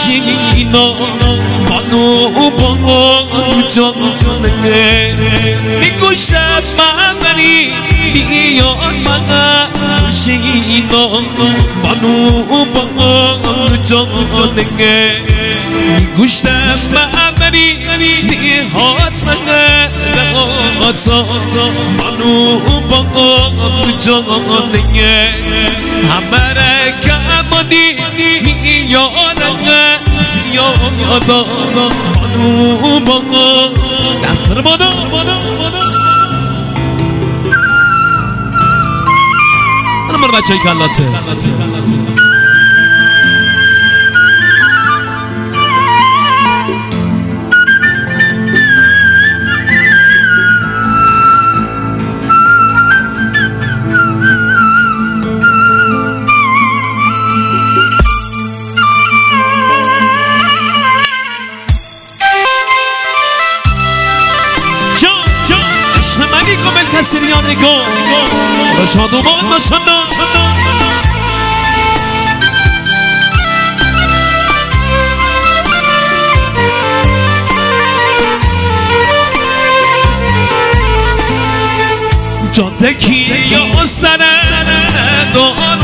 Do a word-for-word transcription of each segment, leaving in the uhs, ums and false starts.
شینا بانو بانو جانه میگوشم مغری بیان مغا شینا بانو بانو جانه میگوشم مغری نیهات مغا نهات بانو بانو جانه همه کمانی یادم زیادا بانو بانو دست بر بانو منم بر بچه های کلاته Siriane go, Rashadu Mod Mashana. Jante ki yo sara do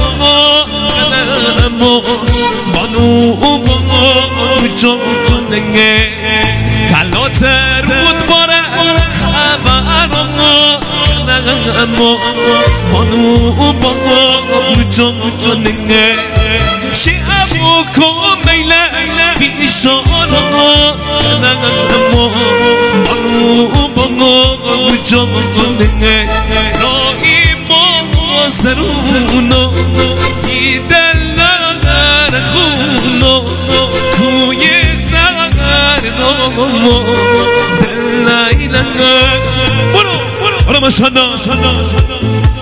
mo banu banu jante kaloter ud mora khabaram Mo, banu banu jom jonge, she abu ko meila ishona. Mo, banu banu jom jonge, no imo seruno, idella khuno, kuye sarno, bella ilanga. Rama shana shana shana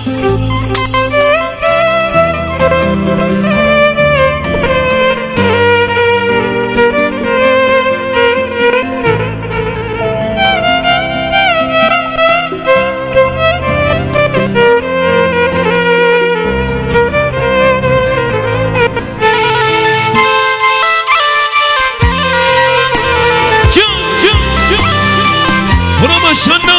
Jum jum jum Rama shana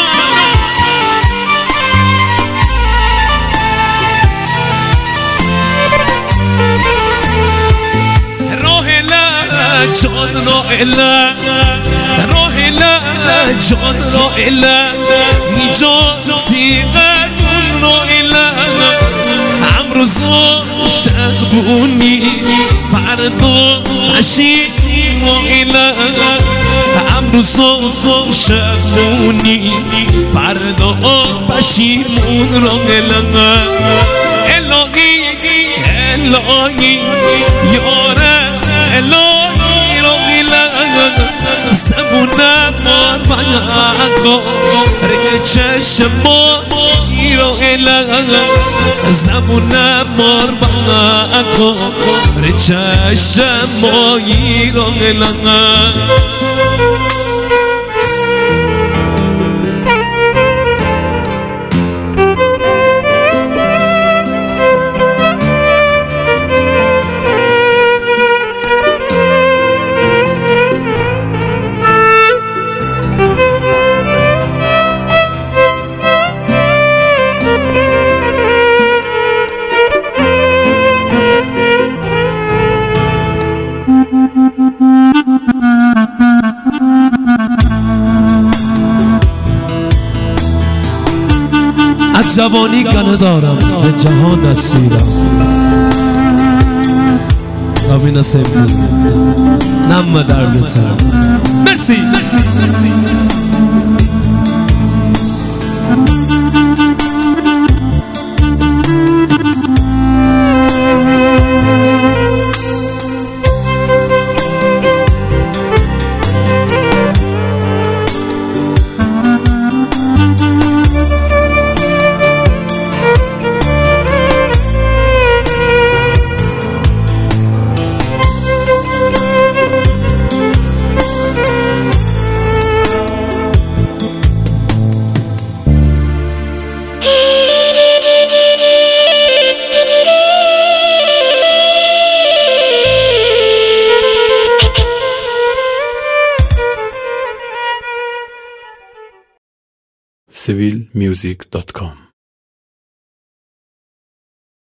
جان را اله راه اله جان را اله نیجاتی قرون را اله امروزا شغبونی فردا پشیما اله امروزا شغبونی فردا پشیمون را اله الهی الهی یاره الهی زبونه مار بگو رچش مایی رو اله زبونه مار بگو رچش مایی رو اله از جوانی گنه دارم ز جهان اسیرم کابینا سیمپل نم درد سرم مرسی سیویل میوزیک دات کام.